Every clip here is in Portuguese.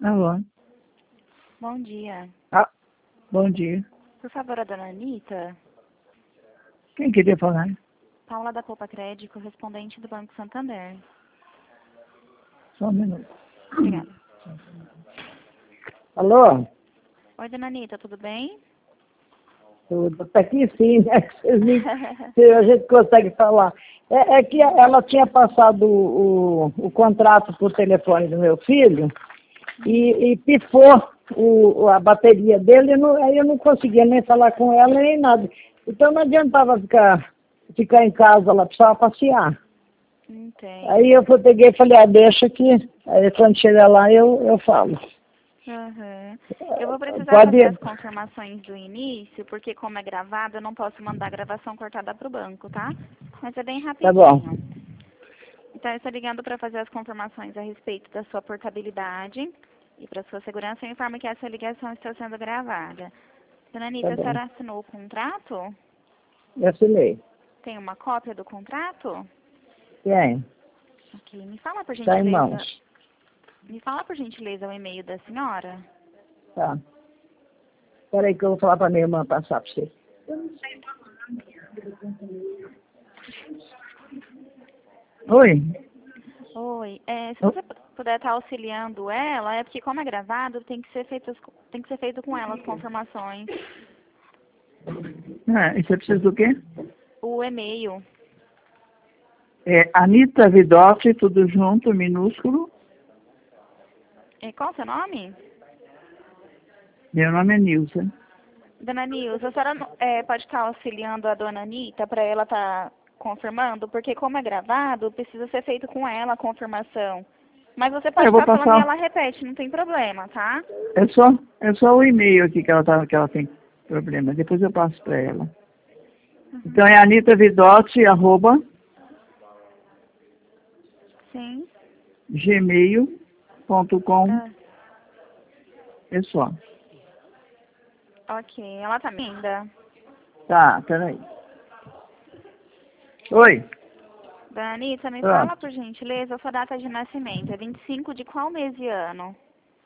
Alô? Bom dia. Ah, bom dia. Por favor, a dona Anitta, Quem queria falar? Paula da Poupa Crédito, correspondente do Banco Santander. Só um minuto. Obrigada. Alô? Oi, dona Anitta, tudo bem? Tudo. Tá aqui sim, né? A gente consegue falar. É que ela tinha passado o contrato por telefone do meu filho e pifou a bateria dele, aí eu não conseguia nem falar com ela nem nada. Então não adiantava ficar em casa, ela precisava passear. Entendo. Aí eu peguei e falei, deixa que aí quando chegar lá eu falo. Uhum. Eu vou precisar Pode fazer ir. as confirmações do início, porque como é gravado, eu não posso mandar a gravação cortada para o banco, tá? Mas é bem Tá bom. rapidinho. Então, eu estou ligando para fazer as confirmações a respeito da sua portabilidade e para sua segurança. Eu informo que essa ligação está sendo gravada. Dona Anitta, Tá a bom. senhora assinou o contrato? Eu assinei. Tem uma cópia do contrato? Tem. Ok. Está em mãos. Me fala por gentileza o e-mail da senhora. Tá. Espera aí que eu vou falar para minha irmã passar para você. Oi? Oi. Se Oh, você puder estar auxiliando ela, é porque como é gravado, tem que ser feito com ela as confirmações. e você precisa do quê? O e-mail. É Anitta Vidotti, tudo junto, minúsculo. Qual o seu nome? Meu nome é Nilza. Dona Nilza, a senhora pode estar auxiliando a dona Anitta para ela estar confirmando, porque como é gravado, precisa ser feito com ela a confirmação. Mas você pode Eu vou estar falando e passar. ela repete, não tem problema, tá? É só o e-mail aqui que ela tem problema. Depois eu passo para ela. Então é Anitta Vidotti, Sim. @gmail.com. Ah, É só. ok. Ela tá linda. Tá, peraí. Oi. Dona Anitta, me fala, Pronto. por gentileza, a sua data de nascimento. É 25 de qual mês e ano?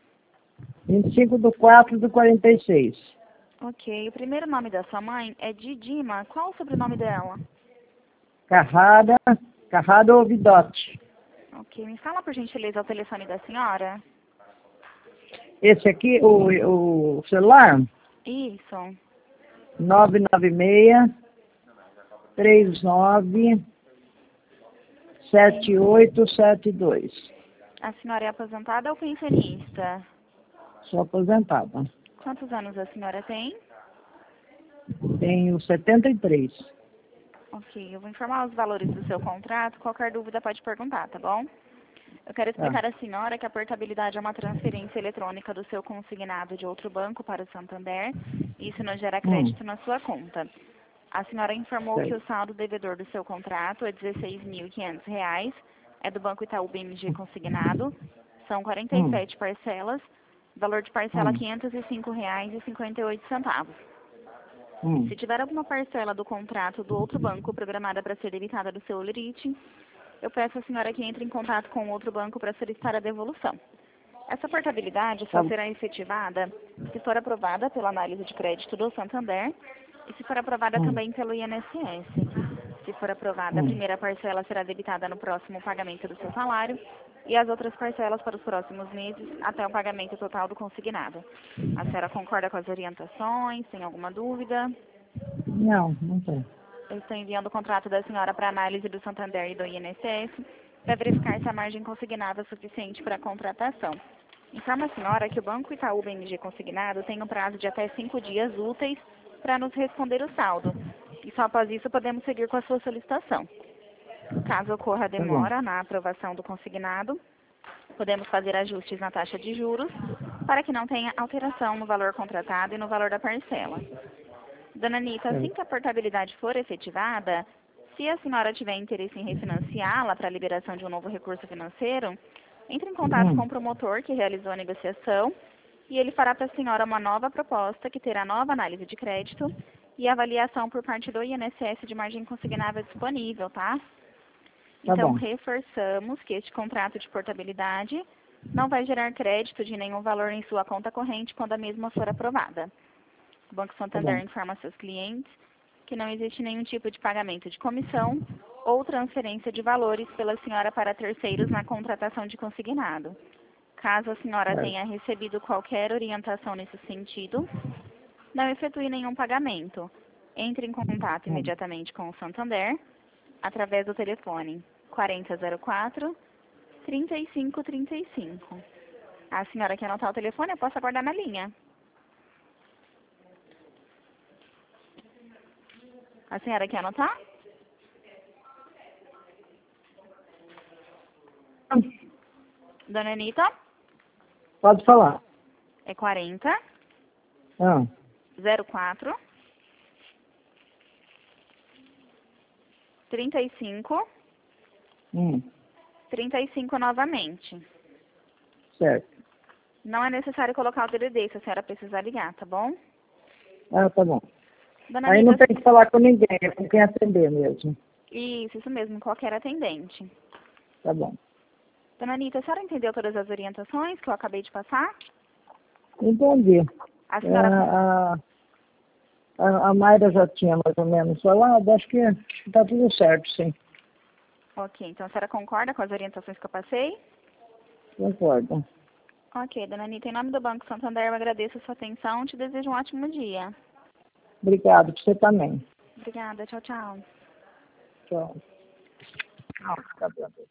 25/4/46. Ok. O primeiro nome da sua mãe é Didima. Qual o sobrenome dela? Carrada ou Vidotti. Ok. Me fala, por gentileza, o telefone da senhora. Esse aqui, o celular, Isso. 996-39-7872. A senhora é aposentada ou pensionista? Sou aposentada. Quantos anos a senhora tem? Tenho 73. Ok. Eu vou informar os valores do seu contrato. Qualquer dúvida pode perguntar, tá bom? Eu quero Tá. explicar à senhora que a portabilidade é uma transferência eletrônica do seu consignado de outro banco para o Santander. Isso não gera crédito na sua conta. A senhora informou que Sei. o saldo devedor do seu contrato é R$ 16.500. É do Banco Itaú BMG consignado. São Hum, 47 parcelas. Valor de parcela hum, R$ 505,58. hum. Se tiver alguma parcela do contrato do outro banco programada para ser debitada do seu lerite, eu peço à senhora que entre em contato com o outro banco para solicitar a devolução. Essa portabilidade Tá, só será efetivada se for aprovada pela análise de crédito do Santander e se for aprovada hum, também pelo INSS. Se for aprovada, a hum, primeira parcela será debitada no próximo pagamento do seu salário e as outras parcelas para os próximos meses até o pagamento total do consignado. A senhora concorda com as orientações? Tem alguma dúvida? não tem. Eu estou enviando o contrato da senhora para análise do Santander e do INSS para verificar se a margem consignada é suficiente para a contratação. Informa a senhora que o Banco Itaú BMG consignado tem um prazo de até 5 dias úteis para nos responder o saldo. E só após isso podemos seguir com a sua solicitação. Caso ocorra Tá bom. demora na aprovação do consignado, podemos fazer ajustes na taxa de juros para que não tenha alteração no valor contratado e no valor da parcela. Dona Anitta, assim Sei. que a portabilidade for efetivada, se a senhora tiver interesse em refinanciá-la para a liberação de um novo recurso financeiro, entre em contato com Hum, o promotor que realizou a negociação e ele fará para a senhora uma nova proposta que terá nova análise de crédito e avaliação por parte do INSS de margem consignável disponível, tá? tá Então, bom. reforçamos que este contrato de portabilidade não vai gerar crédito de nenhum valor em sua conta corrente quando a mesma for aprovada. O Banco Santander informa seus clientes que não existe nenhum tipo de pagamento de comissão ou transferência de valores pela senhora para terceiros na contratação de consignado. Caso a senhora tenha recebido qualquer orientação nesse sentido, não efetue nenhum pagamento. Entre em contato imediatamente com o Santander através do telefone 4004-3535. A senhora quer anotar o telefone? Eu posso aguardar na linha. A senhora quer anotar? Dona Anitta? Pode falar. É 40 Ah, 04 35 35 novamente. certo. Não é necessário colocar o DDD se a senhora precisar ligar, tá bom? Ah, tá bom. Dona Aí não Anitta, tem que falar com ninguém, é com quem atender mesmo. isso mesmo, qualquer atendente. Tá bom. Dona Anitta, a senhora entendeu todas as orientações que eu acabei de passar? Entendi. A senhora... A Mayra já tinha mais ou menos falado, acho que está tudo certo, sim. Ok, então a senhora concorda com as orientações que eu passei? Concordo. Ok, Dona Anitta, em nome do Banco Santander, eu agradeço a sua atenção e te desejo um ótimo dia. Obrigado, você também. Obrigada, tchau, tchau. Tchau. Não, tá bom.